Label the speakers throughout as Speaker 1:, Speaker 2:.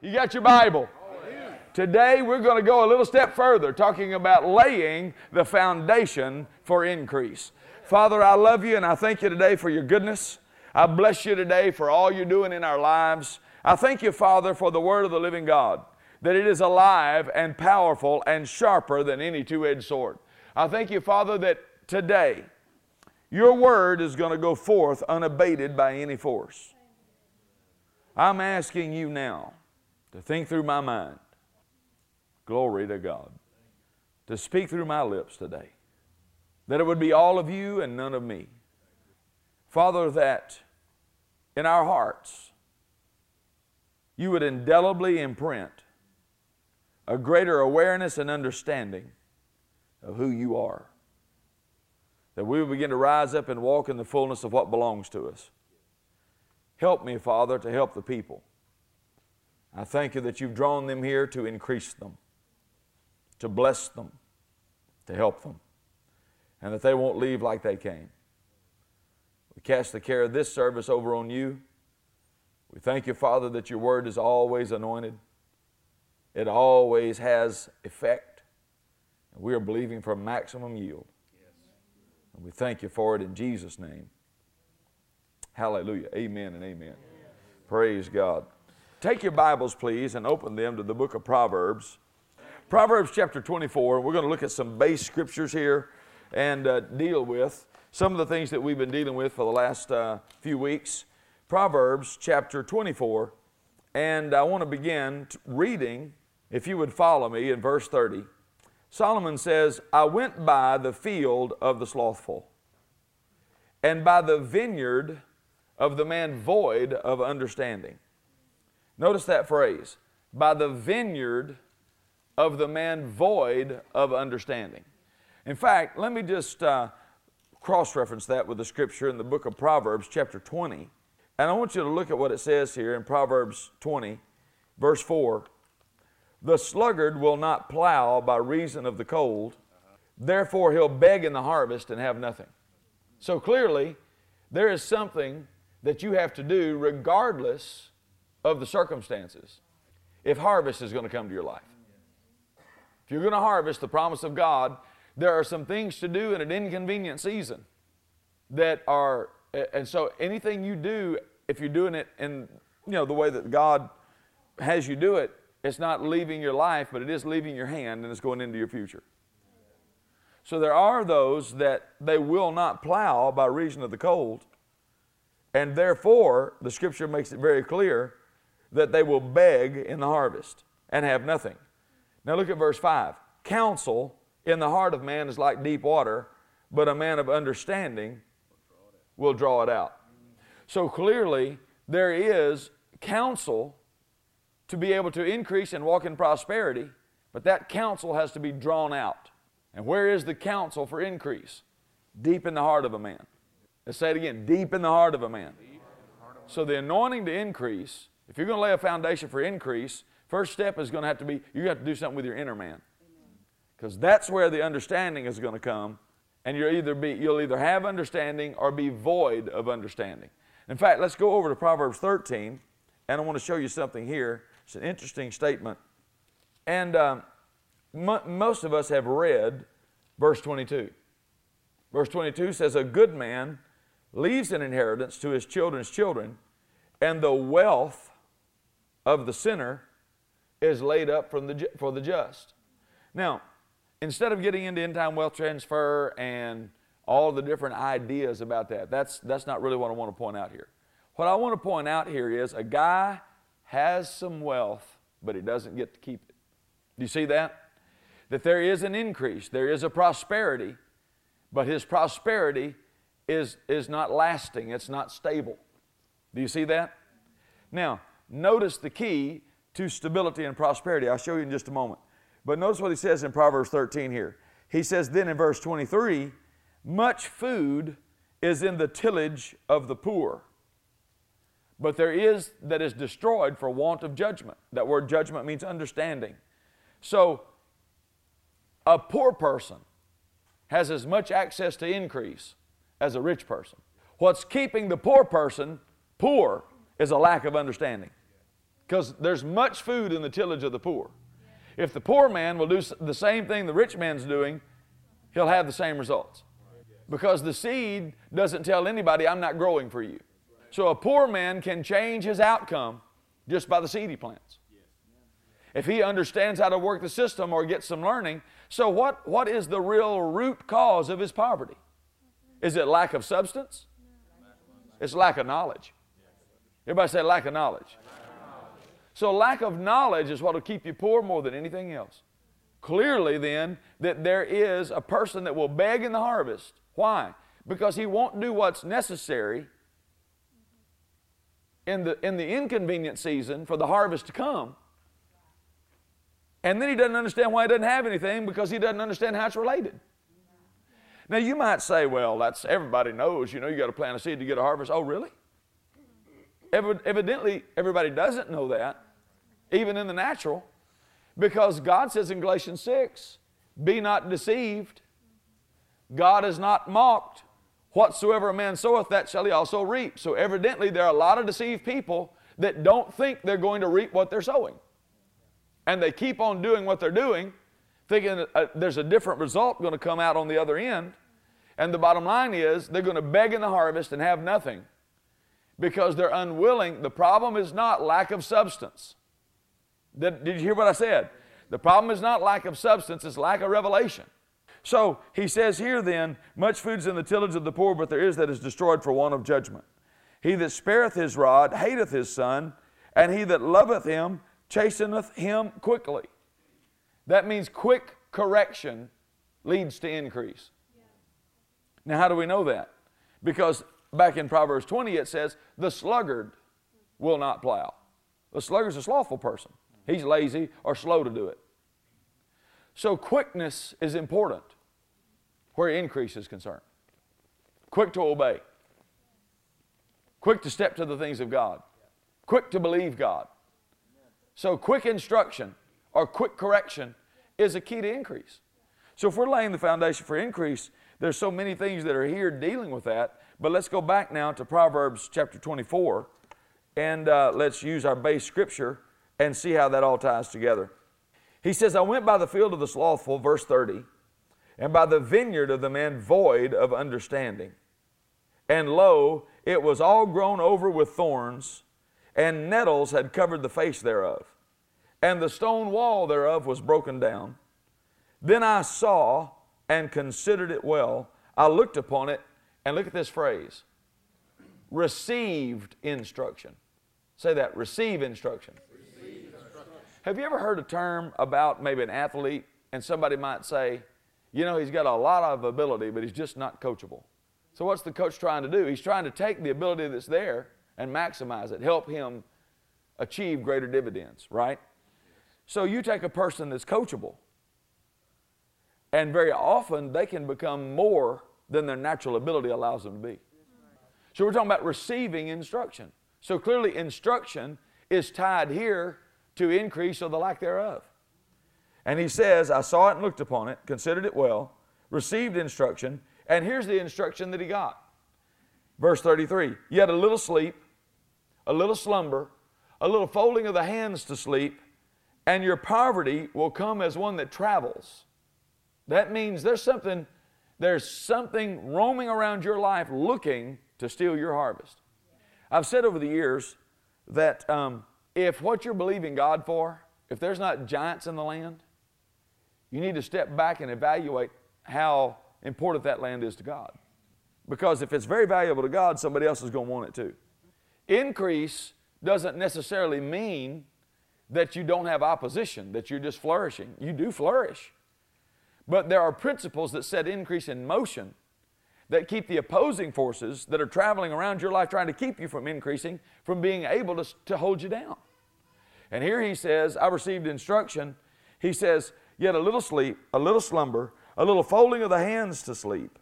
Speaker 1: You got your Bible? Today we're going to go a little step further, talking about laying the foundation for increase. Father, I love you and I thank you today for your goodness. I bless you today for all you're doing in our lives. I thank you, Father, for the word of the living God, that it is alive and powerful and sharper than any two-edged sword. I thank you, Father, that today your word is going to go forth unabated by any force. I'm asking you now to think through my mind. Glory to God. To speak through my lips today. That it would be all of you and none of me. Father, that in our hearts you would indelibly imprint a greater awareness and understanding of who you are. That we would begin to rise up and walk in the fullness of what belongs to us. Help me, Father, to help the people. I thank you that you've drawn them here to increase them, to bless them, to help them, and that they won't leave like they came. We cast the care of this service over on you. We thank you, Father, that your word is always anointed. It always has effect. And we are believing for maximum yield. And we thank you for it in Jesus' name. Hallelujah. Amen and amen. Praise God. Take your Bibles, please, and open them to the book of Proverbs. Proverbs chapter 24. We're going to look at some base scriptures here and deal with some of the things that we've been dealing with for the last few weeks. Proverbs chapter 24. And I want to begin reading, if you would follow me, in verse 30. Solomon says, I went by the field of the slothful, and by the vineyard of the man void of understanding. Notice that phrase, by the vineyard of the man void of understanding. In fact, let me just cross-reference that with the scripture in the book of Proverbs chapter 20. And I want you to look at what it says here in Proverbs 20, verse 4. The sluggard will not plow by reason of the cold, therefore he'll beg in the harvest and have nothing. So clearly, there is something that you have to do regardless of the circumstances if harvest is going to come to your life. If you're going to harvest the promise of God, there are some things to do in an inconvenient season that are, and so anything you do, if you're doing it in the way that God has you do it, it's not leaving your life, but it is leaving your hand and it's going into your future. So there are those that they will not plow by reason of the cold, and therefore the scripture makes it very clear that they will beg in the harvest and have nothing. Now look at verse 5. Counsel in the heart of man is like deep water, but a man of understanding will draw it out. So clearly there is counsel to be able to increase and walk in prosperity, but that counsel has to be drawn out. And where is the counsel for increase? Deep in the heart of a man. Let's say it again, deep in the heart of a man. So the anointing to increase, if you're going to lay a foundation for increase, first step is going to have to be, you have to do something with your inner man. Because that's where the understanding is going to come, and you'll either have understanding or be void of understanding. In fact, let's go over to Proverbs 13, and I want to show you something here. It's an interesting statement. And most of us have read verse 22. Verse 22 says, a good man leaves an inheritance to his children's children, and the wealth of the sinner is laid up for the just. Now, instead of getting into end-time wealth transfer and all the different ideas about that, that's not really what I want to point out here. What I want to point out here is a guy has some wealth, but he doesn't get to keep it. Do you see that? That there is an increase, there is a prosperity, but his prosperity is not lasting, it's not stable. Do you see that? Now, notice the key to stability and prosperity. I'll show you in just a moment. But notice what he says in Proverbs 13 here. He says then in verse 23, much food is in the tillage of the poor, but there is that is destroyed for want of judgment. That word judgment means understanding. So a poor person has as much access to increase as a rich person. What's keeping the poor person poor is a lack of understanding. Because there's much food in the tillage of the poor. If the poor man will do the same thing the rich man's doing, he'll have the same results. Because the seed doesn't tell anybody, I'm not growing for you. So a poor man can change his outcome just by the seed he plants. If he understands how to work the system or get some learning. So what is the real root cause of his poverty? Is it lack of substance? It's lack of knowledge. Everybody say lack of knowledge. So lack of knowledge is what will keep you poor more than anything else. Clearly then, that there is a person that will beg in the harvest. Why? Because he won't do what's necessary in the inconvenient season for the harvest to come. And then he doesn't understand why he doesn't have anything, because he doesn't understand how it's related. Now you might say, well, that's everybody knows, you got to plant a seed to get a harvest. Oh, really? Evidently, everybody doesn't know that, even in the natural, because God says in Galatians 6, be not deceived. God is not mocked. Whatsoever a man soweth, that shall he also reap. So evidently, there are a lot of deceived people that don't think they're going to reap what they're sowing. And they keep on doing what they're doing, thinking there's a different result going to come out on the other end. And the bottom line is, they're going to beg in the harvest and have nothing, because they're unwilling. The problem is not lack of substance. Did you hear what I said? The problem is not lack of substance, it's lack of revelation. So he says here then, much food is in the tillage of the poor, but there is that is destroyed for want of judgment. He that spareth his rod hateth his son, and he that loveth him chasteneth him quickly. That means quick correction leads to increase. Now how do we know that? Because back in Proverbs 20 it says, the sluggard will not plow. The sluggard's a slothful person. He's lazy or slow to do it. So quickness is important where increase is concerned. Quick to obey. Quick to step to the things of God. Quick to believe God. So quick instruction or quick correction is a key to increase. So if we're laying the foundation for increase, there's so many things that are here dealing with that. But let's go back now to Proverbs chapter 24, and let's use our base scripture and see how that all ties together. He says, I went by the field of the slothful, verse 30, and by the vineyard of the man void of understanding. And lo, it was all grown over with thorns, and nettles had covered the face thereof. And the stone wall thereof was broken down. Then I saw and considered it well. I looked upon it, and look at this phrase, received instruction. Say that, receive instruction. Receive instruction. Have you ever heard a term about maybe an athlete, and somebody might say, he's got a lot of ability, but he's just not coachable. So what's the coach trying to do? He's trying to take the ability that's there and maximize it, help him achieve greater dividends, right? So you take a person that's coachable, and very often they can become more than their natural ability allows them to be. So we're talking about receiving instruction. So clearly instruction is tied here to increase or the lack thereof. And he says, I saw it and looked upon it, considered it well, received instruction, and here's the instruction that he got. Verse 33, yet a little sleep, a little slumber, a little folding of the hands to sleep, and your poverty will come as one that travels. That means there's something roaming around your life looking to steal your harvest. I've said over the years that if what you're believing God for, if there's not giants in the land, you need to step back and evaluate how important that land is to God. Because if it's very valuable to God, somebody else is going to want it too. Increase doesn't necessarily mean that you don't have opposition, that you're just flourishing. You do flourish. But there are principles that set increase in motion that keep the opposing forces that are traveling around your life trying to keep you from increasing from being able to hold you down. And here he says, I received instruction. He says, yet a little sleep, a little slumber, a little folding of the hands to sleep.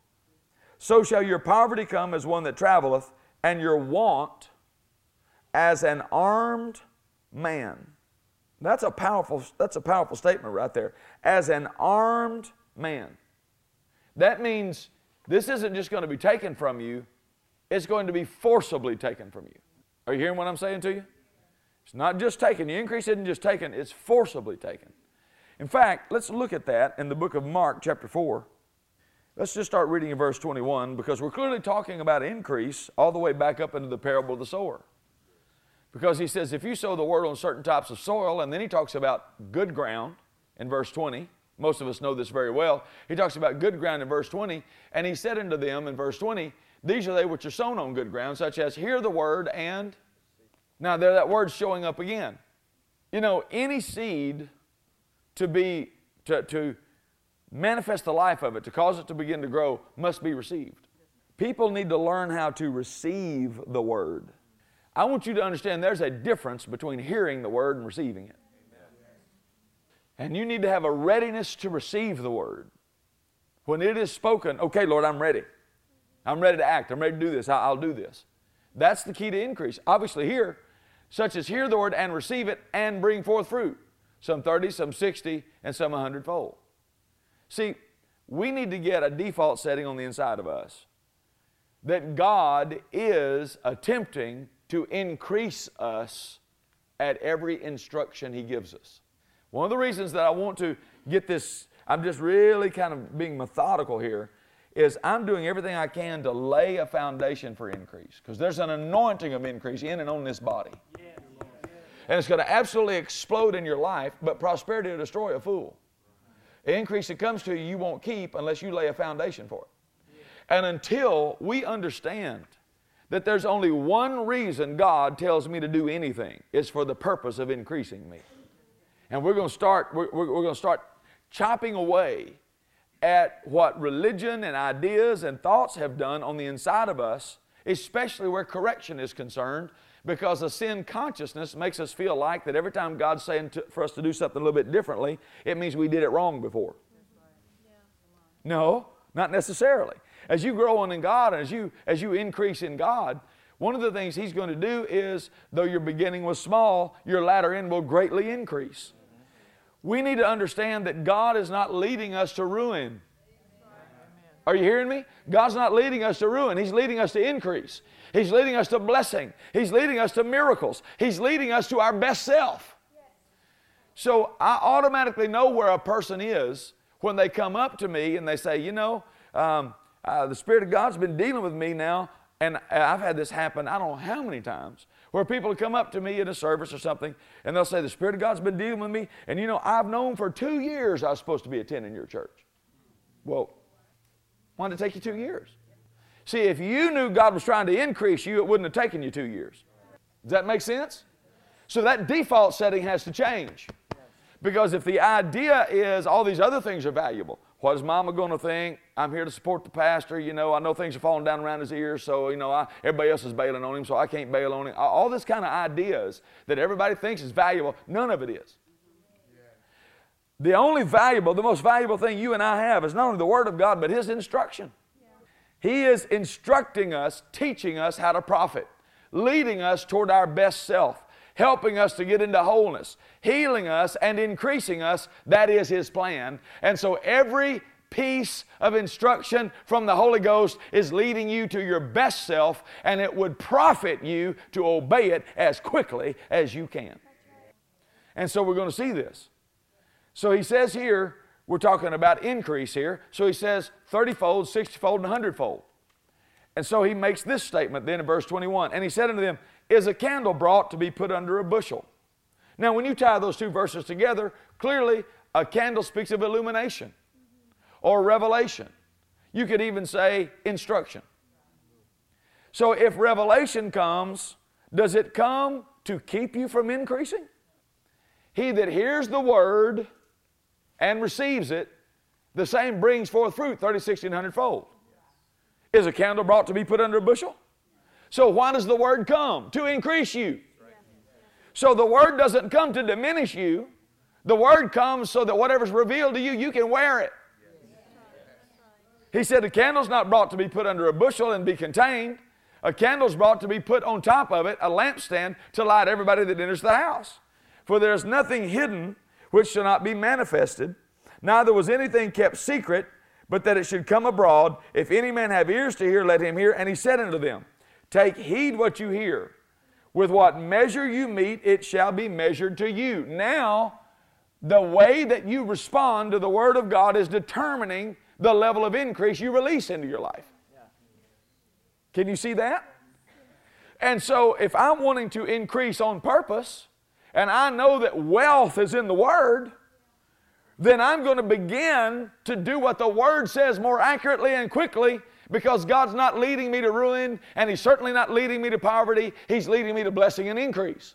Speaker 1: So shall your poverty come as one that traveleth, and your want as an armed man. That's a powerful statement right there. As an armed man. That means this isn't just going to be taken from you, it's going to be forcibly taken from you. Are you hearing what I'm saying to you? It's not just taken. The increase isn't just taken, it's forcibly taken. In fact, let's look at that in the book of Mark, chapter 4. Let's just start reading in verse 21, because we're clearly talking about increase all the way back up into the parable of the sower. Because he says, if you sow the word on certain types of soil, and then he talks about good ground in verse 20. Most of us know this very well. He talks about good ground in verse 20, and he said unto them in verse 20, these are they which are sown on good ground, such as hear the word and... Now there that word's showing up again. You know, any seed to manifest the life of it, to cause it to begin to grow, must be received. People need to learn how to receive the word. I want you to understand there's a difference between hearing the word and receiving it. And you need to have a readiness to receive the word. When it is spoken, okay, Lord, I'm ready. I'm ready to act. I'm ready to do this. I'll do this. That's the key to increase. Obviously here, such as hear the word and receive it and bring forth fruit. Some 30, some 60, and some 100-fold. See, we need to get a default setting on the inside of us that God is attempting to increase us at every instruction He gives us. One of the reasons that I want to get this, I'm just really kind of being methodical here, is I'm doing everything I can to lay a foundation for increase. Because there's an anointing of increase in and on this body. And it's going to absolutely explode in your life, but prosperity will destroy a fool. The increase that comes to you, you won't keep unless you lay a foundation for it. And until we understand that there's only one reason God tells me to do anything, is for the purpose of increasing me. And we're going to start chopping away at what religion and ideas and thoughts have done on the inside of us, especially where correction is concerned, because a sin consciousness makes us feel like that every time God's saying for us to do something a little bit differently, it means we did it wrong before. No, not necessarily. As you grow on in God and as you increase in God, one of the things He's going to do is, though your beginning was small, your latter end will greatly increase. We need to understand that God is not leading us to ruin. Are you hearing me? God's not leading us to ruin. He's leading us to increase. He's leading us to blessing. He's leading us to miracles. He's leading us to our best self. So I automatically know where a person is when they come up to me and they say, you know, the Spirit of God's been dealing with me now, and I've had this happen I don't know how many times, where people come up to me in a service or something, and they'll say, the Spirit of God's been dealing with me, and you know, I've known for 2 years I was supposed to be attending your church. Well, why did it take you 2 years? See, if you knew God was trying to increase you, it wouldn't have taken you 2 years. Does that make sense? So that default setting has to change. Because if the idea is all these other things are valuable, what is Mama going to think? I'm here to support the pastor. You know, I know things are falling down around his ears, so, you know, everybody else is bailing on him, so I can't bail on him. All this kind of ideas that everybody thinks is valuable, none of it is. The only valuable, the most valuable thing you and I have is not only the Word of God, but His instruction. He is instructing us, teaching us how to profit, leading us toward our best self, helping us to get into wholeness, healing us and increasing us. That is His plan. And so every piece of instruction from the Holy Ghost is leading you to your best self, and it would profit you to obey it as quickly as you can. And so we're going to see this. So He says here, we're talking about increase here. So He says 30-fold, 60-fold, and 100-fold. And so He makes this statement then in verse 21. And He said unto them, is a candle brought to be put under a bushel? Now when you tie those two verses together, clearly a candle speaks of illumination or revelation. You could even say instruction. So if revelation comes, does it come to keep you from increasing? He that hears the word and receives it, the same brings forth fruit, 30, 60, and 100-fold. Is a candle brought to be put under a bushel? So why does the word come? To increase you. So the word doesn't come to diminish you. The word comes so that whatever's revealed to you, you can wear it. He said a candle's not brought to be put under a bushel and be contained. A candle's brought to be put on top of it, a lampstand, to light everybody that enters the house. For there is nothing hidden which shall not be manifested, neither was anything kept secret, but that it should come abroad. If any man have ears to hear, let him hear. And He said unto them, take heed what you hear. With what measure you meet, it shall be measured to you. Now, the way that you respond to the Word of God is determining the level of increase you release into your life. Can you see that? And so if I'm wanting to increase on purpose, and I know that wealth is in the Word, then I'm going to begin to do what the Word says more accurately and quickly, because God's not leading me to ruin, and He's certainly not leading me to poverty. He's leading me to blessing and increase.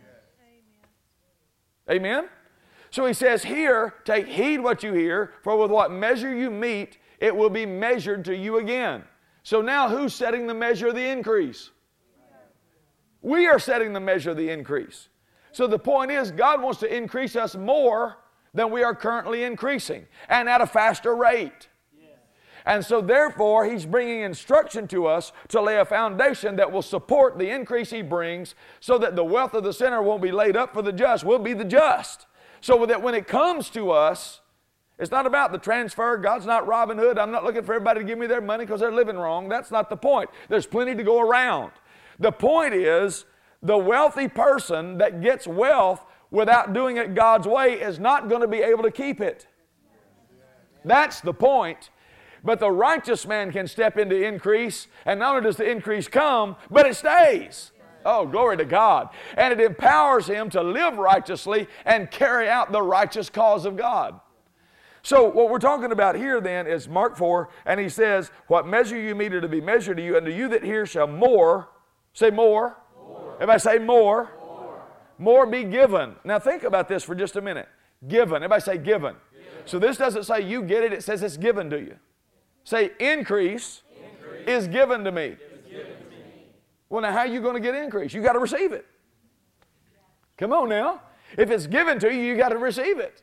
Speaker 1: Amen? Amen? So He says here, take heed what you hear, for with what measure you meet, it will be measured to you again. So now who's setting the measure of the increase? We are setting the measure of the increase. So the point is, God wants to increase us more than we are currently increasing, and at a faster rate. And so therefore, He's bringing instruction to us to lay a foundation that will support the increase He brings, so that the wealth of the sinner won't be laid up for the just. We'll be the just. So that when it comes to us, it's not about the transfer. God's not Robin Hood. I'm not looking for everybody to give me their money because they're living wrong. That's not the point. There's plenty to go around. The point is, the wealthy person that gets wealth without doing it God's way is not going to be able to keep it. That's the point. But the righteous man can step into increase, and not only does the increase come, but it stays. Oh, glory to God. And it empowers him to live righteously and carry out the righteous cause of God. So what we're talking about here then is Mark 4, and he says, what measure you meet are to be measured to you, and to you that hear shall more, say more. Everybody say more. More be given. Now think about this for just a minute. Given. Everybody say given. So this doesn't say you get it, it says it's given to you. Say increase is given to me. Well, now how are you going to get increase? You got to receive it. Come on now. If it's given to you, you got to receive it.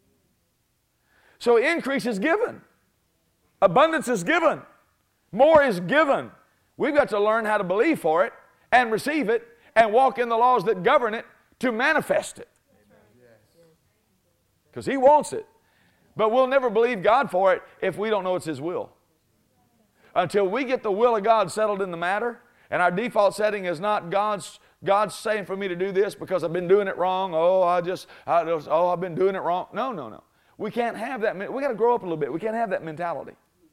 Speaker 1: So increase is given. Abundance is given. More is given. We've got to learn how to believe for it and receive it and walk in the laws that govern it to manifest it. Because He wants it. But we'll never believe God for it if we don't know it's His will. Until we get the will of God settled in the matter, and our default setting is not God's saying for me to do this because I've been doing it wrong. I've been doing it wrong. No. We can't have that. We got to grow up a little bit. We can't have that mentality.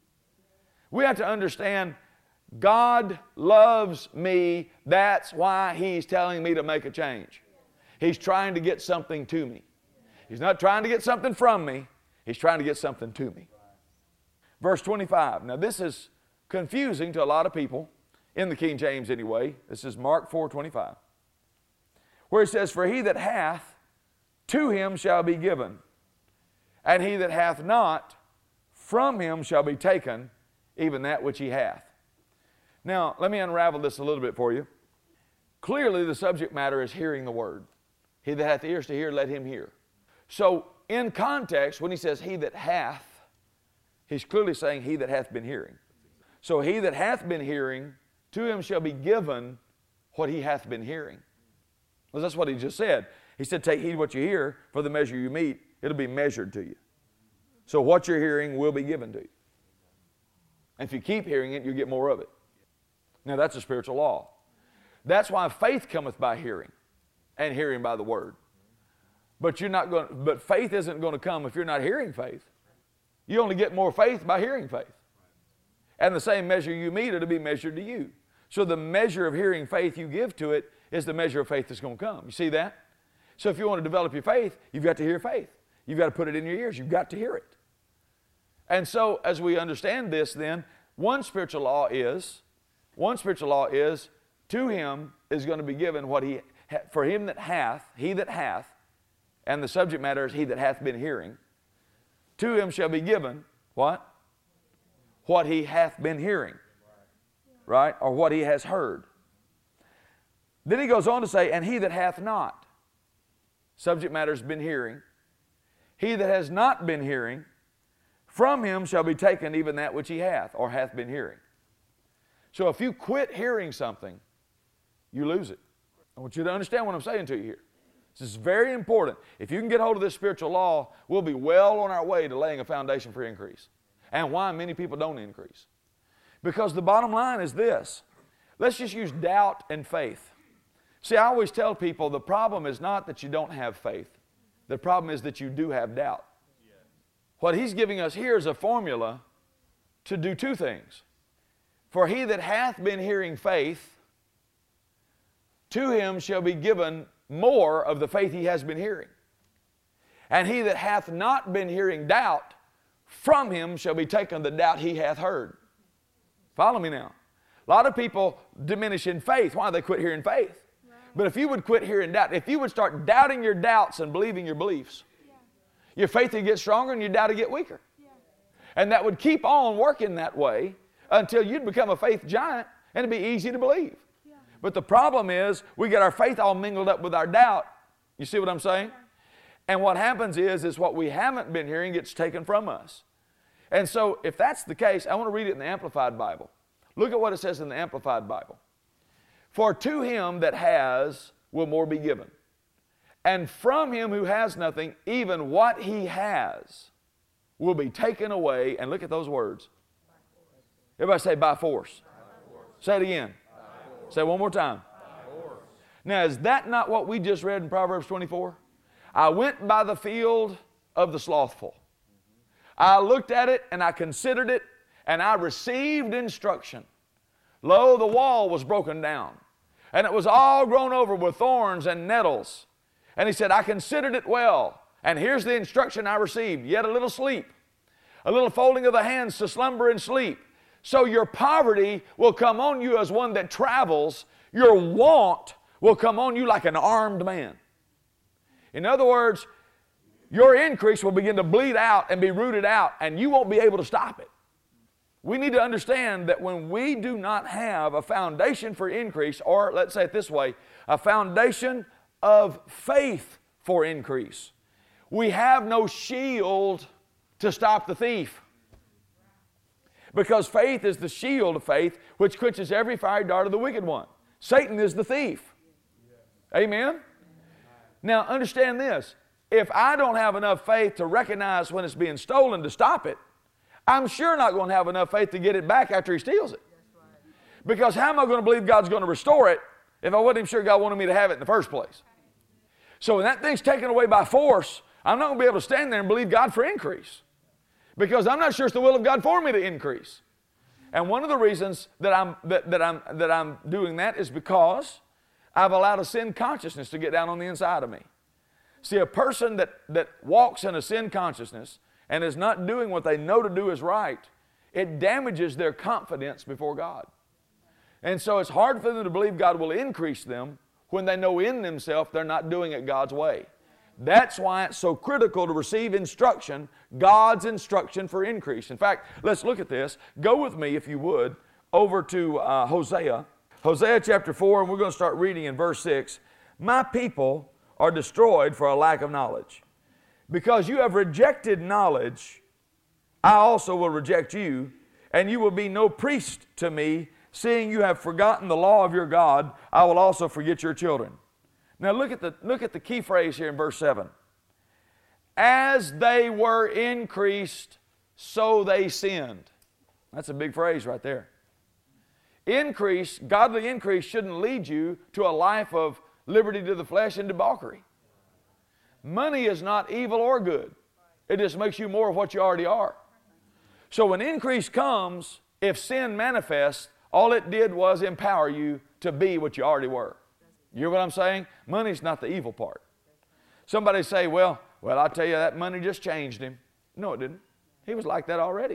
Speaker 1: We have to understand God loves me. That's why He's telling me to make a change. He's trying to get something to me. He's not trying to get something from me. He's trying to get something to me. Verse 25. Now this is confusing to a lot of people, in the King James anyway. This is Mark 4:25, where it says, for he that hath, to him shall be given, and he that hath not, from him shall be taken even that which he hath. Now, let me unravel this a little bit for you. Clearly, the subject matter is hearing the word. He that hath ears to hear, let him hear. So, in context, when he says he that hath, he's clearly saying he that hath been hearing. So, he that hath been hearing, to him shall be given what he hath been hearing. Well, that's what he just said. He said, take heed what you hear, for the measure you meet, it'll be measured to you. So what you're hearing will be given to you. And if you keep hearing it, you get more of it. Now that's a spiritual law. That's why faith cometh by hearing, and hearing by the word. But faith isn't going to come if you're not hearing faith. You only get more faith by hearing faith. And the same measure you meet, it'll be measured to you. So the measure of hearing faith you give to it is the measure of faith that's going to come. You see that? So if you want to develop your faith, you've got to hear faith. You've got to put it in your ears. You've got to hear it. And so as we understand this then, one spiritual law is, to him is going to be given what for him that hath, he that hath, and the subject matter is he that hath been hearing, to him shall be given, what? What he hath been hearing, right? Or what he has heard. Then he goes on to say, and he that hath not, subject matter has been hearing, he that has not been hearing, from him shall be taken even that which he hath, or hath been hearing. So if you quit hearing something, you lose it. I want you to understand what I'm saying to you here. This is very important. If you can get hold of this spiritual law, we'll be well on our way to laying a foundation for increase. And why many people don't increase. Because the bottom line is this. Let's just use doubt and faith. See, I always tell people the problem is not that you don't have faith. The problem is that you do have doubt. What he's giving us here is a formula to do two things. For he that hath been hearing faith, to him shall be given more of the faith he has been hearing. And he that hath not been hearing doubt, from him shall be taken the doubt he hath heard. Follow me now. A lot of people diminish in faith. Why? They quit hearing faith. Right. But if you would quit hearing doubt, if you would start doubting your doubts and believing your beliefs, your faith would get stronger and your doubt would get weaker. Yeah. And that would keep on working that way until you'd become a faith giant and it'd be easy to believe. Yeah. But the problem is we get our faith all mingled up with our doubt. You see what I'm saying? Yeah. And what happens is what we haven't been hearing gets taken from us. And so if that's the case, I want to read it in the Amplified Bible. Look at what it says in the Amplified Bible. For to him that has will more be given. And from him who has nothing, even what he has will be taken away. And look at those words. Everybody say by force. By force. Say it again. Say it one more time. Now, is that not what we just read in Proverbs 24? I went by the field of the slothful. I looked at it and I considered it and I received instruction. Lo, the wall was broken down and it was all grown over with thorns and nettles. And he said, I considered it well. And here's the instruction I received. Yet a little sleep, a little folding of the hands to slumber and sleep. So your poverty will come on you as one that travels. Your want will come on you like an armed man. In other words, your increase will begin to bleed out and be rooted out, and you won't be able to stop it. We need to understand that when we do not have a foundation for increase, or let's say it this way, a foundation of faith for increase, we have no shield to stop the thief. Because faith is the shield of faith which quenches every fiery dart of the wicked one. Satan is the thief. Amen? Now understand this. If I don't have enough faith to recognize when it's being stolen to stop it, I'm sure not going to have enough faith to get it back after he steals it. Because how am I going to believe God's going to restore it if I wasn't even sure God wanted me to have it in the first place? So when that thing's taken away by force, I'm not going to be able to stand there and believe God for increase. Because I'm not sure it's the will of God for me to increase. And one of the reasons that I'm doing that is because I've allowed a sin consciousness to get down on the inside of me. See, a person that walks in a sin consciousness and is not doing what they know to do is right, it damages their confidence before God. And so it's hard for them to believe God will increase them when they know in themselves they're not doing it God's way. That's why it's so critical to receive instruction, God's instruction for increase. In fact, let's look at this. Go with me, if you would, over to Hosea. Hosea chapter 4, and we're going to start reading in verse 6. My people are destroyed for a lack of knowledge. Because you have rejected knowledge, I also will reject you, and you will be no priest to me. Seeing you have forgotten the law of your God, I will also forget your children. Now look at the key phrase here in verse 7. As they were increased, so they sinned. That's a big phrase right there. Increase, godly increase shouldn't lead you to a life of liberty to the flesh and debauchery. Money is not evil or good. It just makes you more of what you already are. So when increase comes, if sin manifests, all it did was empower you to be what you already were. You hear what I'm saying? Money's not the evil part. Somebody say, well, I tell you, that money just changed him. No, it didn't. He was like that already.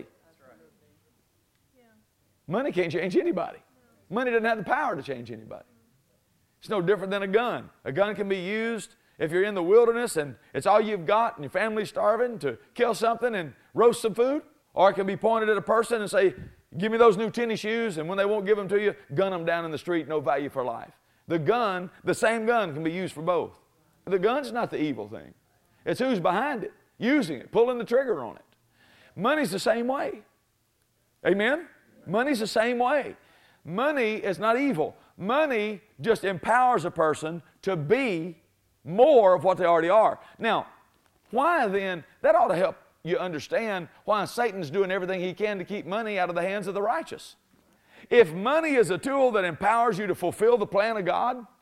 Speaker 1: Money can't change anybody. Money doesn't have the power to change anybody. It's no different than a gun. A gun can be used if you're in the wilderness and it's all you've got and your family's starving to kill something and roast some food. Or it can be pointed at a person and say, give me those new tennis shoes, and when they won't give them to you, gun them down in the street, no value for life. The gun, the same gun can be used for both. The gun's not the evil thing. It's who's behind it, using it, pulling the trigger on it. Money's the same way. Amen? Money's the same way. Money is not evil. Money just empowers a person to be more of what they already are. Now, why then, that ought to help you understand why Satan's doing everything he can to keep money out of the hands of the righteous. If money is a tool that empowers you to fulfill the plan of God,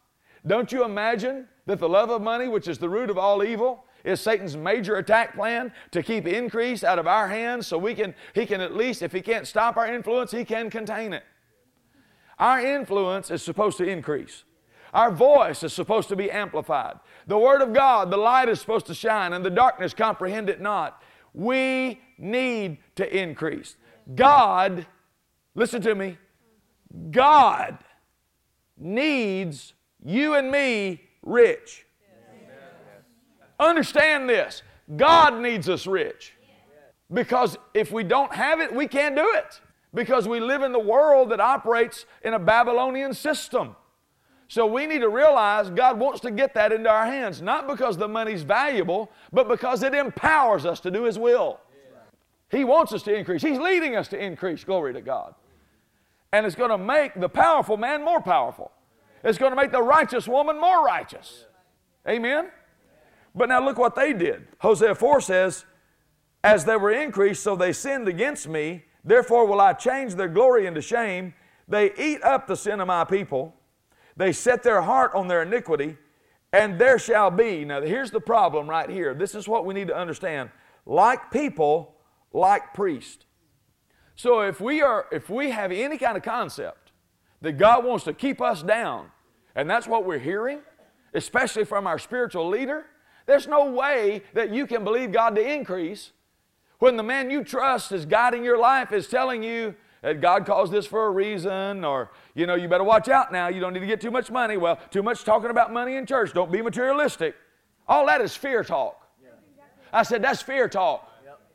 Speaker 1: Don't you imagine that the love of money, which is the root of all evil, is Satan's major attack plan to keep increase out of our hands so he can at least, if he can't stop our influence, he can contain it. Our influence is supposed to increase. Our voice is supposed to be amplified. The Word of God, the light is supposed to shine, and the darkness comprehend it not. We need to increase. God, listen to me, God needs you and me rich. Understand this. God needs us rich. Because if we don't have it, we can't do it. Because we live in the world that operates in a Babylonian system. So we need to realize God wants to get that into our hands, not because the money's valuable, but because it empowers us to do His will. He wants us to increase. He's leading us to increase. Glory to God. And it's going to make the powerful man more powerful. It's going to make the righteous woman more righteous. Amen? But now look what they did. Hosea 4 says, as they were increased, so they sinned against me. Therefore will I change their glory into shame. They eat up the sin of my people. They set their heart on their iniquity, and there shall be. Now here's the problem right here. This is what we need to understand. Like people, like priests. So if we have any kind of concept that God wants to keep us down, and that's what we're hearing, especially from our spiritual leader, there's no way that you can believe God to increase when the man you trust is guiding your life, is telling you that God calls this for a reason, or, you know, you better watch out now. You don't need to get too much money. Well, too much talking about money in church. Don't be materialistic. All that is fear talk. I said, that's fear talk.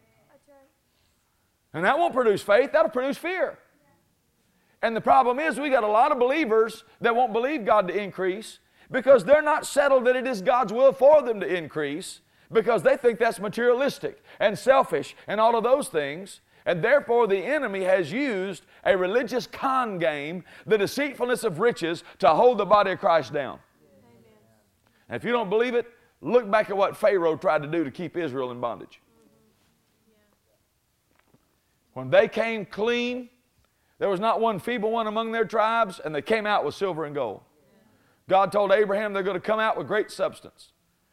Speaker 1: And that won't produce faith. That'll produce fear. And the problem is we got a lot of believers that won't believe God to increase because they're not settled that it is God's will for them to increase, because they think that's materialistic and selfish and all of those things. And therefore the enemy has used a religious con game, the deceitfulness of riches, to hold the body of Christ down. Amen. And if you don't believe it, look back at what Pharaoh tried to do to keep Israel in bondage. When they came clean, there was not one feeble one among their tribes, and they came out with silver and gold. God told Abraham they're going to come out with great substance.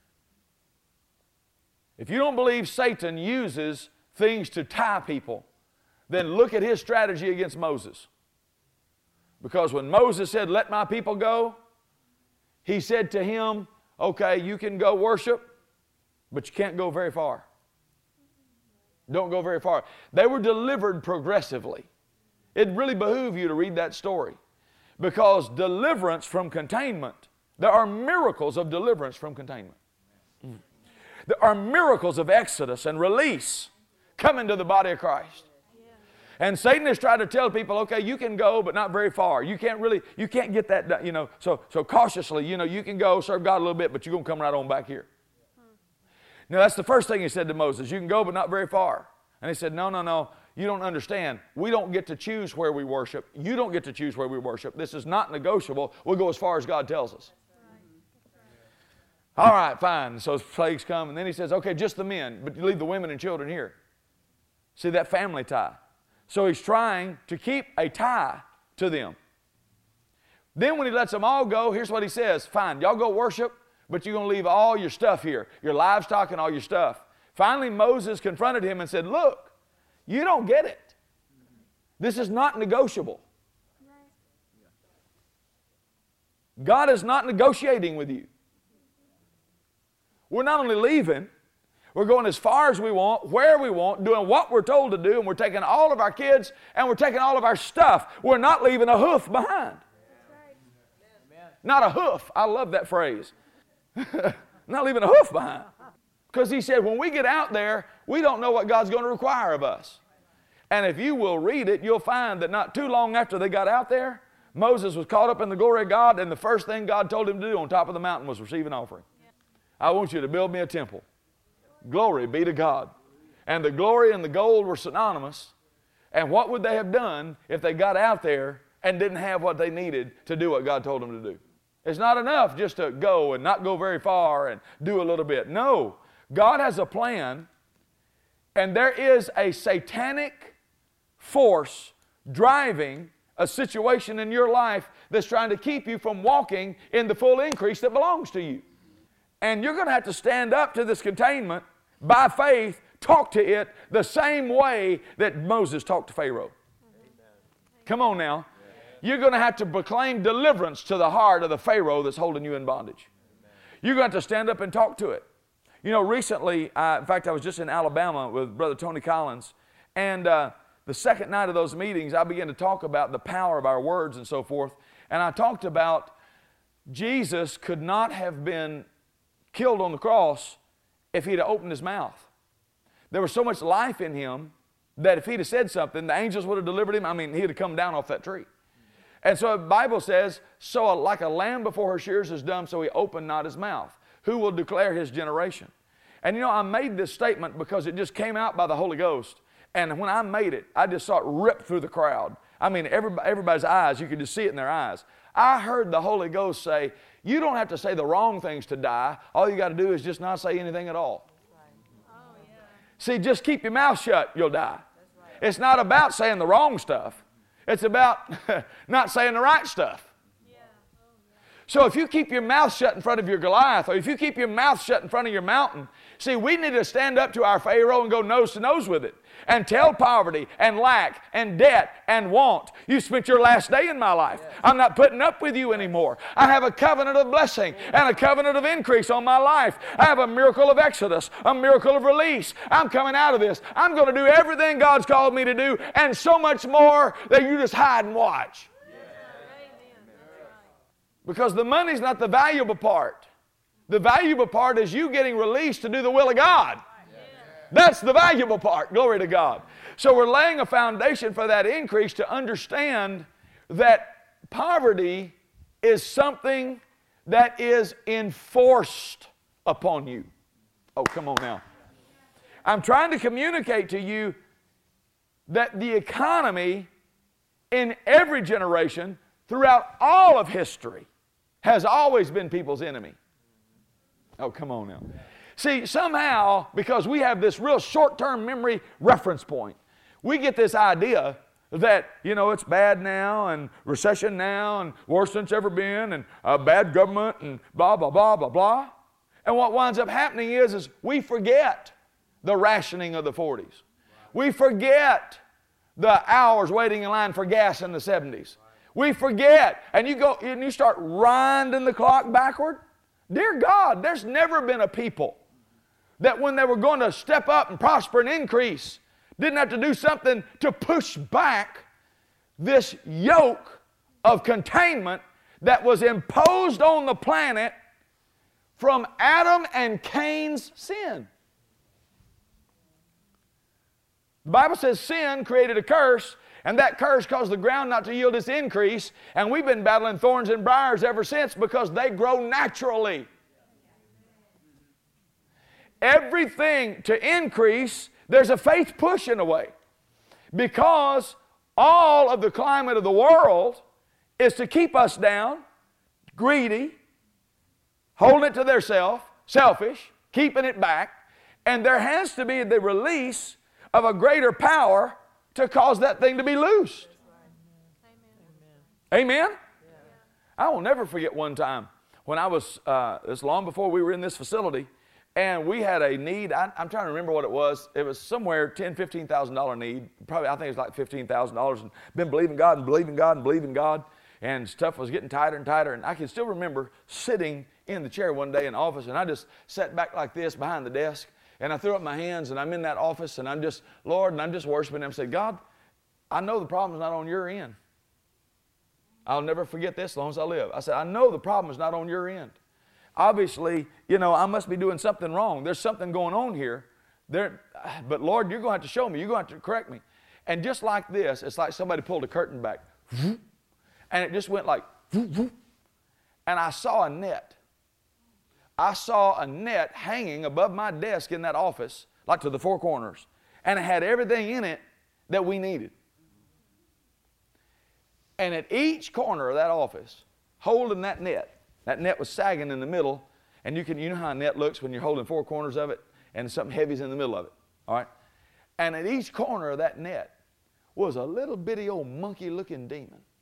Speaker 1: If you don't believe Satan uses things to tie people, then look at his strategy against Moses. Because when Moses said, let my people go, he said to him, okay, you can go worship, but you can't go very far. Don't go very far. They were delivered progressively. It really behooves you to read that story. Because deliverance from containment, there are miracles of deliverance from containment. There are miracles of exodus and release coming to the body of Christ. And Satan has tried to tell people, okay, you can go, but not very far. You can't get that done, you know. So cautiously, you know, you can go serve God a little bit, but you're going to come right on back here. Now, that's the first thing he said to Moses. You can go, but not very far. And he said, no, you don't understand. We don't get to choose where we worship. You don't get to choose where we worship. This is not negotiable. We'll go as far as God tells us. All right, fine. So plagues come, and then he says, okay, just the men, but you leave the women and children here. See that family tie. So he's trying to keep a tie to them. Then when he lets them all go, here's what he says. Fine, y'all go worship, but you're going to leave all your stuff here, your livestock and all your stuff. Finally, Moses confronted him and said, look, you don't get it. This is not negotiable. God is not negotiating with you. We're not only leaving, we're going as far as we want, where we want, doing what we're told to do, and we're taking all of our kids and we're taking all of our stuff. We're not leaving a hoof behind. Not a hoof. I love that phrase. Not leaving a hoof behind. Because he said, when we get out there, we don't know what God's going to require of us. And if you will read it, you'll find that not too long after they got out there, Moses was caught up in the glory of God, and the first thing God told him to do on top of the mountain was receive an offering. I want you to build me a temple. Glory be to God. And the glory and the gold were synonymous. And what would they have done if they got out there and didn't have what they needed to do what God told them to do? It's not enough just to go and not go very far and do a little bit. No, God has a plan, and there is a satanic force driving a situation in your life that's trying to keep you from walking in the full increase that belongs to you. And you're going to have to stand up to this containment by faith, talk to it the same way that Moses talked to Pharaoh. Come on now. You're going to have to proclaim deliverance to the heart of the Pharaoh that's holding you in bondage. You're going to have to stand up and talk to it. You know, recently, in fact, I was just in Alabama with Brother Tony Collins, and the second night of those meetings, I began to talk about the power of our words and so forth, and I talked about Jesus could not have been killed on the cross if he'd have opened his mouth. There was so much life in him that if he'd have said something, the angels would have delivered him. I mean, he'd have come down off that tree. And so the Bible says, so like a lamb before her shears is dumb, so he opened not his mouth. Who will declare his generation? And you know, I made this statement because it just came out by the Holy Ghost. And when I made it, I just saw it rip through the crowd. I mean, everybody's eyes, you could just see it in their eyes. I heard the Holy Ghost say, you don't have to say the wrong things to die. All you got to do is just not say anything at all. Right. Oh, yeah. See, just keep your mouth shut, you'll die. Right. It's not about saying the wrong stuff. It's about not saying the right stuff. Yeah. Oh, yeah. So if you keep your mouth shut in front of your Goliath, or if you keep your mouth shut in front of your mountain, see, we need to stand up to our Pharaoh and go nose to nose with it and tell poverty and lack and debt and want, you spent your last day in my life. I'm not putting up with you anymore. I have a covenant of blessing and a covenant of increase on my life. I have a miracle of exodus, a miracle of release. I'm coming out of this. I'm going to do everything God's called me to do and so much more that you just hide and watch. Because the money's not the valuable part. The valuable part is you getting released to do the will of God. That's the valuable part. Glory to God. So we're laying a foundation for that increase to understand that poverty is something that is enforced upon you. Oh, come on now. I'm trying to communicate to you that the economy in every generation throughout all of history has always been people's enemy. Oh, come on now. See, somehow, because we have this real short-term memory reference point, we get this idea that, you know, it's bad now and recession now and worse than it's ever been and bad government and blah, blah, blah, blah, blah. And what winds up happening is we forget the rationing of the 40s. We forget the hours waiting in line for gas in the 70s. We forget, and you go and you start winding the clock backward. Dear God, there's never been a people that when they were going to step up and prosper and increase, didn't have to do something to push back this yoke of containment that was imposed on the planet from Adam and Cain's sin. The Bible says sin created a curse, and that curse caused the ground not to yield its increase, and we've been battling thorns and briars ever since because they grow naturally. Everything to increase, there's a faith push in a way. Because all of the climate of the world is to keep us down, greedy, holding it to theirself, selfish, keeping it back. And there has to be the release of a greater power to cause that thing to be loosed. Amen? Amen? Yeah. I will never forget one time when I was, it's long before we were in this facility, and we had a need. I'm trying to remember what it was. It was somewhere $10,000, $15,000 need. Probably, I think it was like $15,000. And been believing God and believing God and believing God. And stuff was getting tighter and tighter. And I can still remember sitting in the chair one day in the office, and I just sat back like this behind the desk. And I threw up my hands, and I'm in that office, and I'm just, Lord, and I'm just worshiping Him. I said, God, I know the problem's not on your end. I'll never forget this as long as I live. I said, I know the problem is not on your end. Obviously, you know, I must be doing something wrong. There's something going on here. But Lord, you're going to have to show me. You're going to have to correct me. And just like this, it's like somebody pulled a curtain back. And it just went like, and I saw a net. I saw a net hanging above my desk in that office, like to the four corners. And it had everything in it that we needed. And at each corner of that office, holding that net was sagging in the middle, and you know how a net looks when you're holding four corners of it, and something heavy's in the middle of it, all right? And at each corner of that net was a little bitty old monkey-looking demon.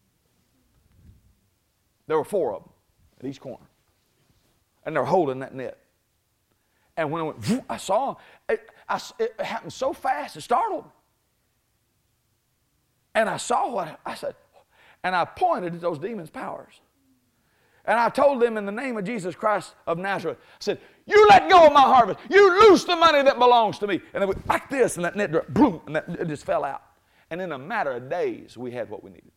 Speaker 1: There were 4 of them at each corner. And they're holding that net. And when I went, I saw them. It happened so fast, it startled me. And I saw what I said, and I pointed at those demons' powers. And I told them in the name of Jesus Christ of Nazareth, I said, you let go of my harvest. You loose the money that belongs to me. And they went like this, and that net, boom, and it just fell out. And in a matter of days, we had what we needed.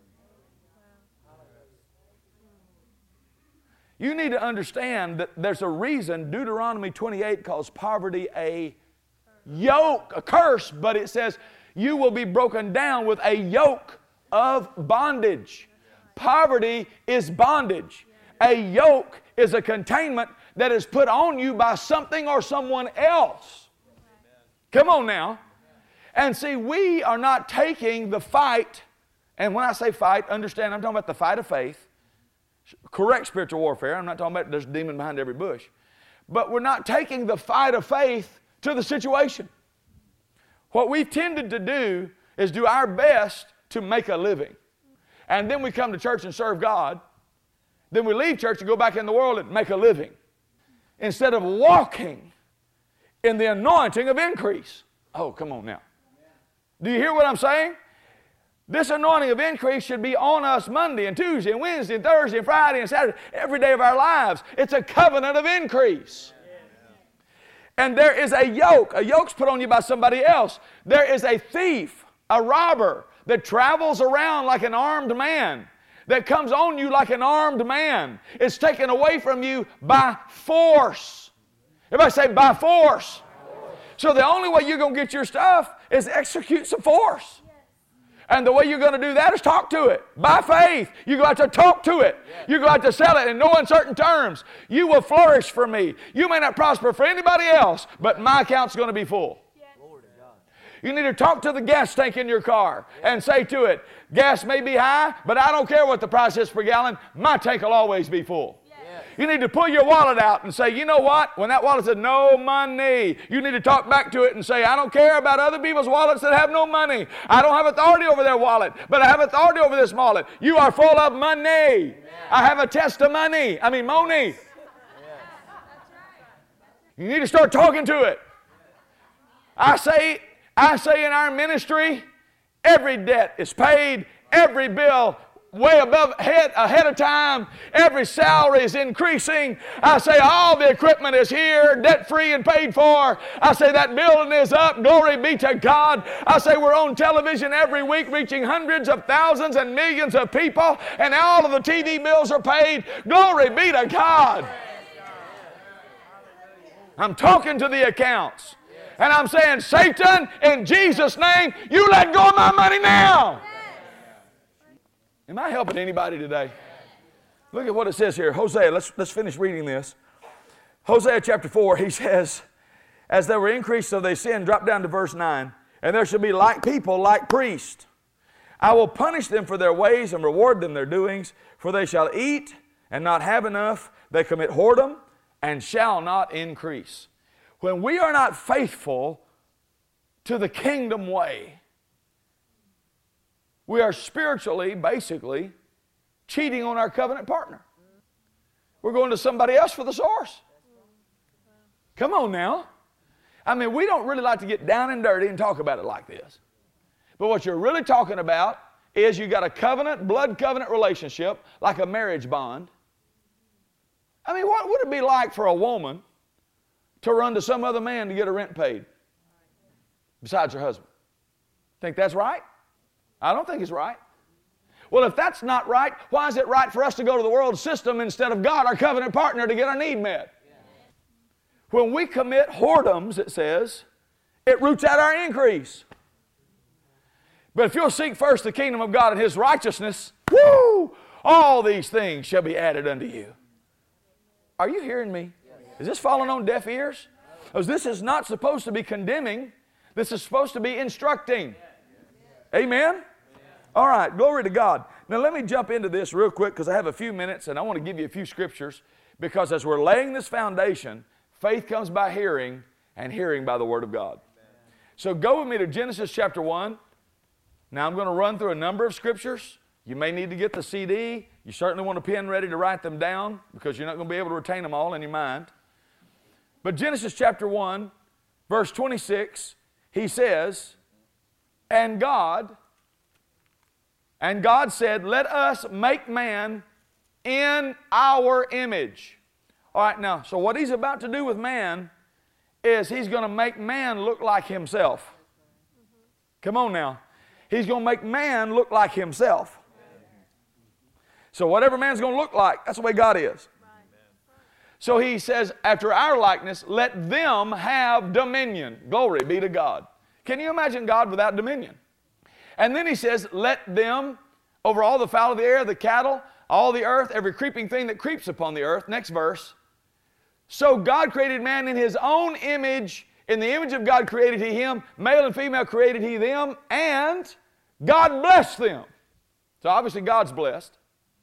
Speaker 1: You need to understand that there's a reason Deuteronomy 28 calls poverty a yoke, a curse, but it says you will be broken down with a yoke of bondage. Poverty is bondage. A yoke is a containment that is put on you by something or someone else. Come on now. And see, we are not taking the fight, and when I say fight, understand I'm talking about the fight of faith. Correct spiritual warfare. I'm not talking about there's a demon behind every bush. But we're not taking the fight of faith to the situation. What we've tended to do is do our best to make a living. And then we come to church and serve God. Then we leave church and go back in the world and make a living. Instead of walking in the anointing of increase. Oh, come on now. Do you hear what I'm saying? This anointing of increase should be on us Monday and Tuesday and Wednesday and Thursday and Friday and Saturday, every day of our lives. It's a covenant of increase. And there is a yoke. A yoke's put on you by somebody else. There is a thief, a robber, that travels around like an armed man, that comes on you like an armed man. It's taken away from you by force. Everybody say, by force. So the only way you're going to get your stuff is execute some force. And the way you're going to do that is talk to it. By faith, you go out to talk to it. You go out to sell it in no uncertain terms. You will flourish for me. You may not prosper for anybody else, but my account's going to be full. You need to talk to the gas tank in your car and say to it, gas may be high, but I don't care what the price is per gallon. My tank will always be full. You need to pull your wallet out and say, you know what? When that wallet says no money, you need to talk back to it and say, I don't care about other people's wallets that have no money. I don't have authority over their wallet, but I have authority over this wallet. You are full of money. Amen. I have a testimony. Money. You need to start talking to it. I say in our ministry, every debt is paid, every bill way ahead of time. Every salary is increasing. I say all the equipment is here, debt-free and paid for. I say that building is up. Glory be to God. I say we're on television every week reaching hundreds of thousands and millions of people, and all of the TV bills are paid. Glory be to God. I'm talking to the accounts. And I'm saying, Satan, in Jesus' name, you let go of my money now. Am I helping anybody today? Look at what it says here. Hosea, let's finish reading this. Hosea chapter 4, he says, as they were increased, so they sinned. Drop down to verse 9. And there shall be like people, like priests. I will punish them for their ways and reward them their doings, for they shall eat and not have enough. They commit whoredom and shall not increase. When we are not faithful to the kingdom way, we are spiritually, basically, cheating on our covenant partner. We're going to somebody else for the source. Come on now. We don't really like to get down and dirty and talk about it like this. But what you're really talking about is you got a covenant, blood covenant relationship, like a marriage bond. What would it be like for a woman to run to some other man to get her rent paid besides her husband? Think that's right? I don't think it's right. Well, if that's not right, why is it right for us to go to the world system instead of God, our covenant partner, to get our need met? When we commit whoredoms, it says, it roots out our increase. But if you'll seek first the kingdom of God and His righteousness, all these things shall be added unto you. Are you hearing me? Is this falling on deaf ears? Because this is not supposed to be condemning. This is supposed to be instructing. Amen? All right, glory to God. Now let me jump into this real quick because I have a few minutes and I want to give you a few scriptures, because as we're laying this foundation, faith comes by hearing and hearing by the Word of God. So go with me to Genesis chapter 1. Now I'm going to run through a number of scriptures You may need to get the CD. You certainly want a pen ready to write them down because you're not going to be able to retain them all in your mind. But Genesis chapter 1, verse 26, he says, And God said, let us make man in our image. All right, now, so what he's about to do with man is he's going to make man look like himself. Come on now. He's going to make man look like himself. So whatever man's going to look like, that's the way God is. So he says, after our likeness, let them have dominion. Glory be to God. Can you imagine God without dominion? And then he says, let them, over all the fowl of the air, the cattle, all the earth, every creeping thing that creeps upon the earth. Next verse. So God created man in his own image. In the image of God created he him. Male and female created he them. And God blessed them. So obviously God's blessed.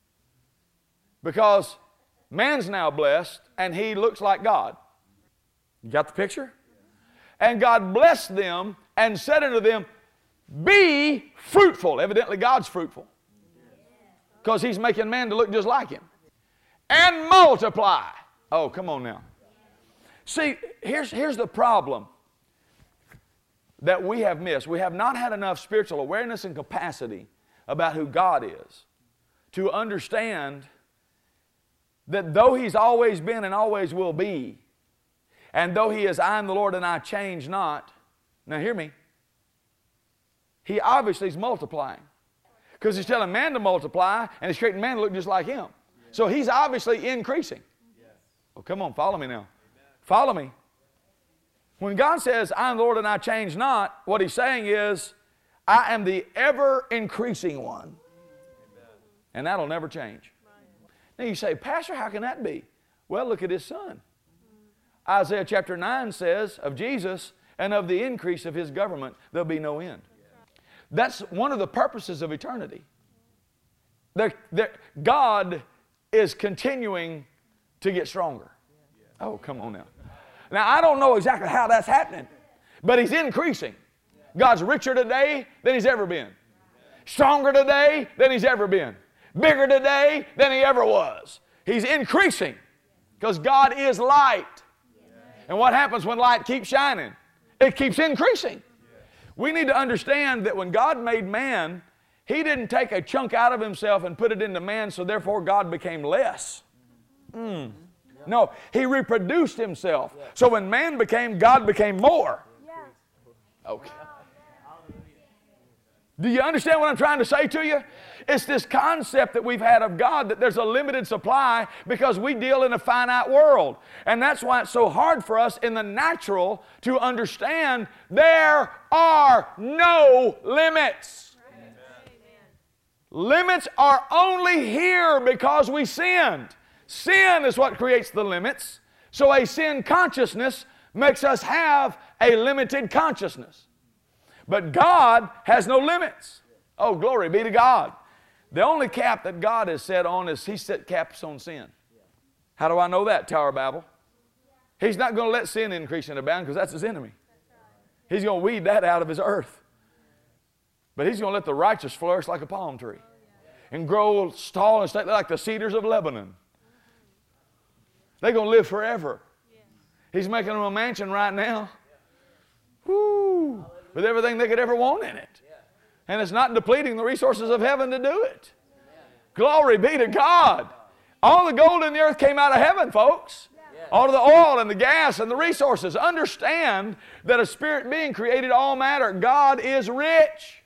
Speaker 1: Because man's now blessed and he looks like God. You got the picture? And God blessed them and said unto them, be fruitful. Evidently God's fruitful. Because he's making man to look just like him. And multiply. Oh, come on now. See, here's the problem that we have missed. We have not had enough spiritual awareness and capacity about who God is to understand that though he's always been and always will be, and though he is I am the Lord and I change not, now hear me, he obviously is multiplying. Because he's telling man to multiply and he's creating man to look just like him. So he's obviously increasing. Oh, come on, follow me now. Follow me. When God says, I am the Lord and I change not, what he's saying is, I am the ever increasing one. And that'll never change. Now you say, Pastor, how can that be? Well, look at his son. Isaiah chapter 9 says of Jesus, and of the increase of his government, there'll be no end. That's one of the purposes of eternity. God is continuing to get stronger. Oh, come on now. Now, I don't know exactly how that's happening, but he's increasing. God's richer today than he's ever been. Stronger today than he's ever been. Bigger today than he ever was. He's increasing because God is light. And what happens when light keeps shining? It keeps increasing. We need to understand that when God made man, he didn't take a chunk out of himself and put it into man, so therefore God became less. No, he reproduced himself. So when man became, God became more. Okay. Do you understand what I'm trying to say to you? It's this concept that we've had of God that there's a limited supply because we deal in a finite world. And that's why it's so hard for us in the natural to understand there are no limits. Amen. Limits are only here because we sinned. Sin is what creates the limits. So a sin consciousness makes us have a limited consciousness. But God has no limits. Oh, glory be to God. The only cap that God has set on is He set caps on sin. How do I know that, Tower of Babel? He's not going to let sin increase and abound because that's His enemy. He's going to weed that out of His earth. But He's going to let the righteous flourish like a palm tree and grow tall and stately like the cedars of Lebanon. They're going to live forever. He's making them a mansion right now. Woo! With everything they could ever want in it. And it's not depleting the resources of heaven to do it. Glory be to God. All the gold in the earth came out of heaven, folks. All of the oil and the gas and the resources. Understand that a spirit being created all matter. God is rich.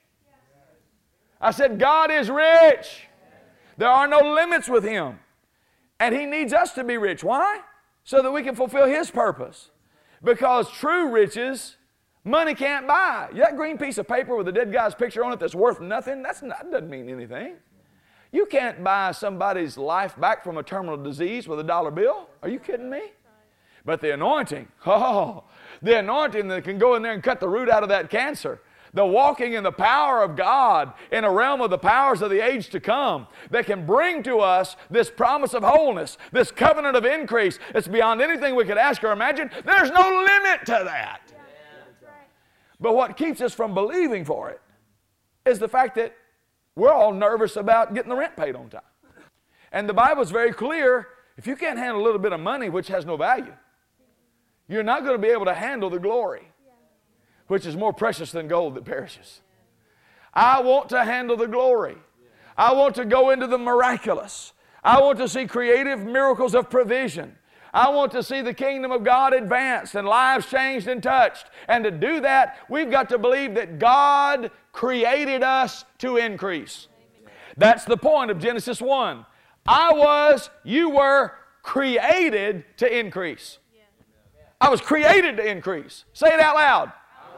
Speaker 1: I said God is rich. There are no limits with Him. And He needs us to be rich. Why? So that we can fulfill His purpose. Because true riches, money can't buy. That green piece of paper with a dead guy's picture on it that's worth nothing, that doesn't mean anything. You can't buy somebody's life back from a terminal disease with a dollar bill. Are you kidding me? But the anointing, the anointing that can go in there and cut the root out of that cancer. The walking in the power of God in a realm of the powers of the age to come that can bring to us this promise of wholeness, this covenant of increase. It's beyond anything we could ask or imagine. There's no limit to that. But what keeps us from believing for it is the fact that We're all nervous about getting the rent paid on time. And the Bible's very clear, if you can't handle a little bit of money, which has no value, you're not going to be able to handle the glory, which is more precious than gold that perishes. I want to handle the glory. I want to go into the miraculous. I want to see creative miracles of provision. I want to see the kingdom of God advanced and lives changed and touched. And to do that, we've got to believe that God created us to increase. That's the point of Genesis 1. You were created to increase. I was created to increase. Say it out loud.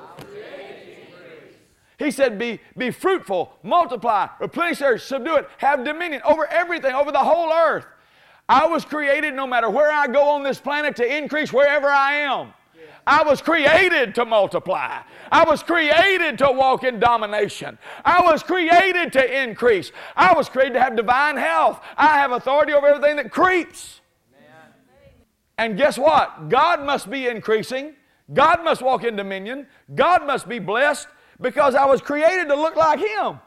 Speaker 1: He said, be fruitful, multiply, replenish the earth, subdue it, have dominion over everything, over the whole earth. I was created no matter where I go on this planet to increase wherever I am. I was created to multiply. I was created to walk in domination. I was created to increase. I was created to have divine health. I have authority over everything that creeps. And guess what? God must be increasing. God must walk in dominion. God must be blessed because I was created to look like Him.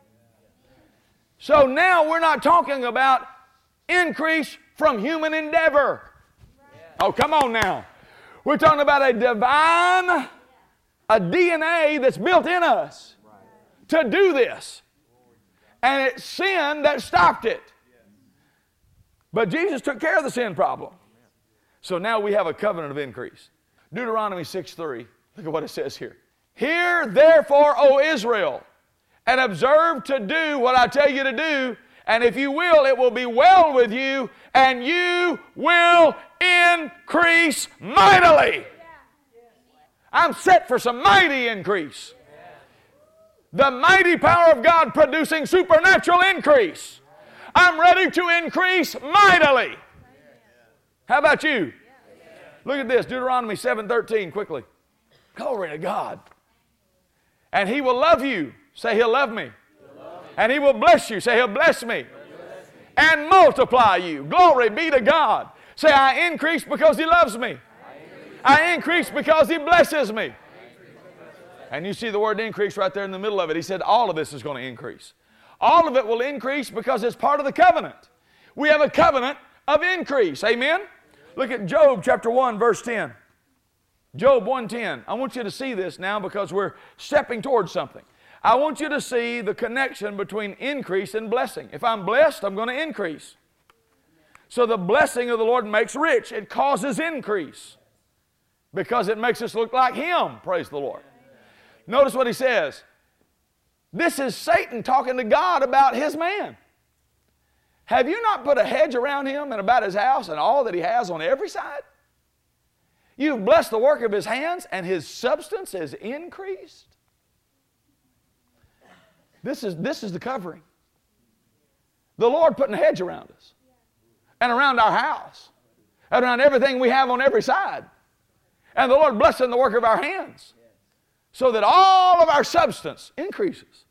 Speaker 1: So now we're not talking about increase from human endeavor. Oh, come on now. We're talking about a divine, a DNA that's built in us to do this. And it's sin that stopped it. But Jesus took care of the sin problem. So now we have a covenant of increase. Deuteronomy 6:3. Look at what it says here. Hear therefore, O Israel, and observe to do what I tell you to do, and if you will, it will be well with you, and you will increase mightily. I'm set for some mighty increase. The mighty power of God producing supernatural increase. I'm ready to increase mightily. How about you? Look at this, Deuteronomy 7:13, quickly. Glory to God. And He will love you. Say, He'll love me. And He will bless you. Say, He'll bless me. And multiply you. Glory be to God. Say, I increase because He loves me. I increase because He blesses me. And you see the word increase right there in the middle of it. He said all of this is going to increase. All of it will increase because it's part of the covenant. We have a covenant of increase. Amen? Look at Job chapter 1, verse 10. Job 1:10. I want you to see this now because we're stepping towards something. I want you to see the connection between increase and blessing. If I'm blessed, I'm going to increase. So the blessing of the Lord makes rich. It causes increase because it makes us look like Him. Praise the Lord. Notice what he says. This is Satan talking to God about his man. Have you not put a hedge around him and about his house and all that he has on every side? You've blessed the work of his hands and his substance has increased. This is the covering. The Lord putting a hedge around us and around our house and around everything we have on every side. And the Lord blessing the work of our hands so that all of our substance increases.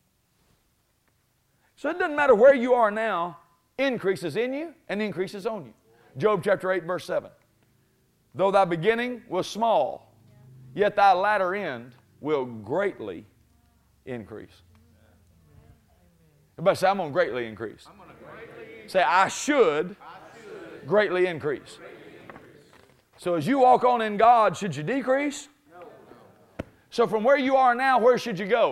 Speaker 1: So it doesn't matter where you are now, increase is in you and increase is on you. Job chapter 8, verse 7. Though thy beginning was small, yet thy latter end will greatly increase. Everybody say, I'm going to greatly increase. Say, I should greatly increase. So as you walk on in God, should you decrease? So from where you are now, where should you go?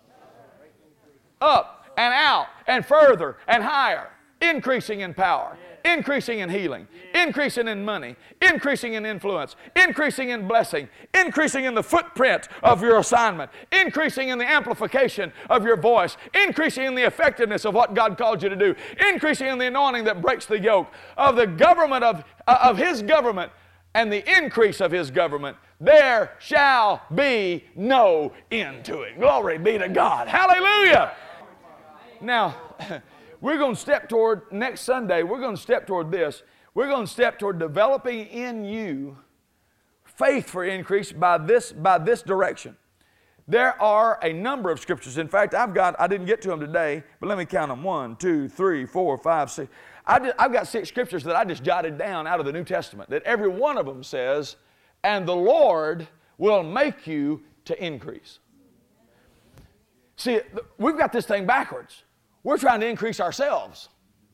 Speaker 1: Up and out and further and higher. Increasing in power, increasing in healing, increasing in money, increasing in influence, increasing in blessing, increasing in the footprint of your assignment, increasing in the amplification of your voice, increasing in the effectiveness of what God called you to do, increasing in the anointing that breaks the yoke of the government of His government and the increase of His government. There shall be no end to it. Glory be to God. Hallelujah. Now, we're going to step toward, next Sunday, we're going to step toward this. We're going to step toward developing in you faith for increase by this direction. There are a number of scriptures. In fact, I didn't get to them today, but let me count them. 1, 2, 3, 4, 5, 6. I've got 6 scriptures that I just jotted down out of the New Testament that every one of them says, and the Lord will make you to increase. See, we've got this thing backwards. We're trying to increase ourselves.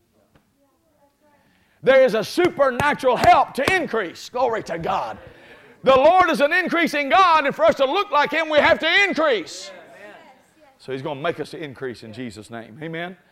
Speaker 1: There is a supernatural help to increase. Glory to God. The Lord is an increasing God, and for us to look like Him, we have to increase. So He's going to make us to increase in Jesus' name. Amen.